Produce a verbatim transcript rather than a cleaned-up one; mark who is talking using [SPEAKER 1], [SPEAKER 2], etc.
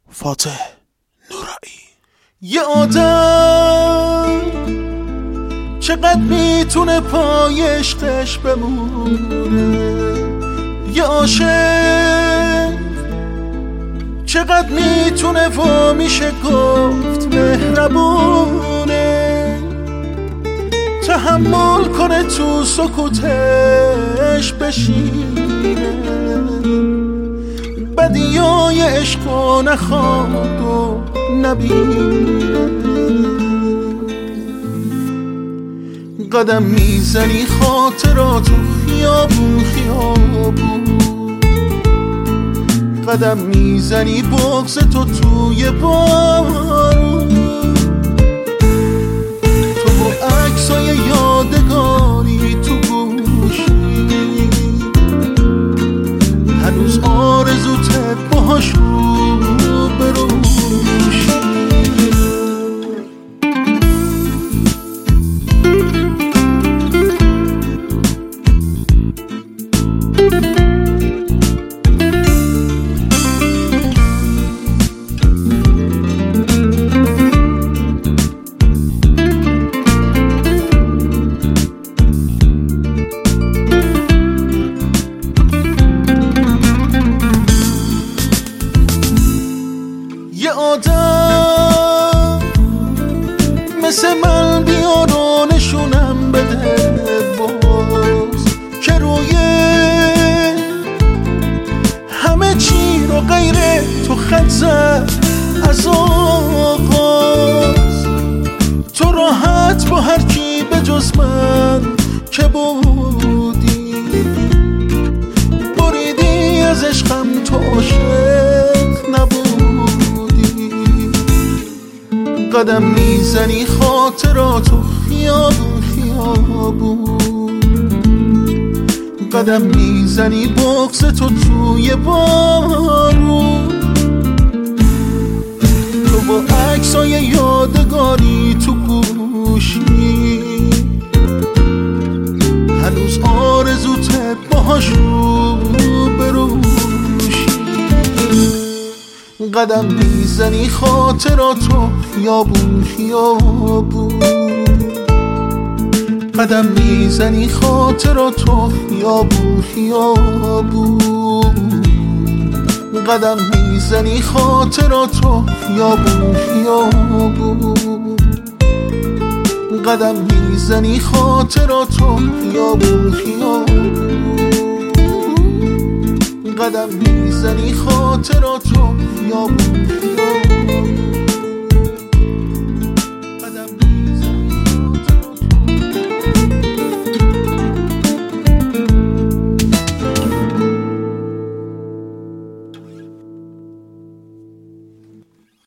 [SPEAKER 1] فاتح نورایی.
[SPEAKER 2] یه آدم چقدر میتونه پای عشقش بمونه، یه عاشق چقدر میتونه و میشه گفت مهربونه، تحمل کنه تو سکوتش بشینه، بدیای عشقو نخواد و نبینه. قدم میزنی خاطراتو خیابون خیابون، قدم میزنی بغض تو توی بارون، تو با عکسای یادگاری تو گوشی، هنوز آرزوته باهاشون بروشی. یه آدم مثل من بیار و نشونم بده باز، که روی همه چی رو غیر تو خط زد از آغاز. تو راحت با هر کی به جز من که بودی، بریدی از عشقم، تو عاشق نبودی. قدم میزنی خاطراتو خیابون خیابون، قدم میزنی بغض تو توی بارون، تو با عکسای یادگاری تو گوشی، هنوز آرزوته باهاشو بروشی. قدم میزنی خاطراتو خیابون خیابون، قدم میزنی خاطراتو خیابون خیابون، قدم میزنی خاطراتو خیابون خیابون، قدم میزنی خاطراتو خیابون خیابون، قدم میزنی خاطراتو خیابون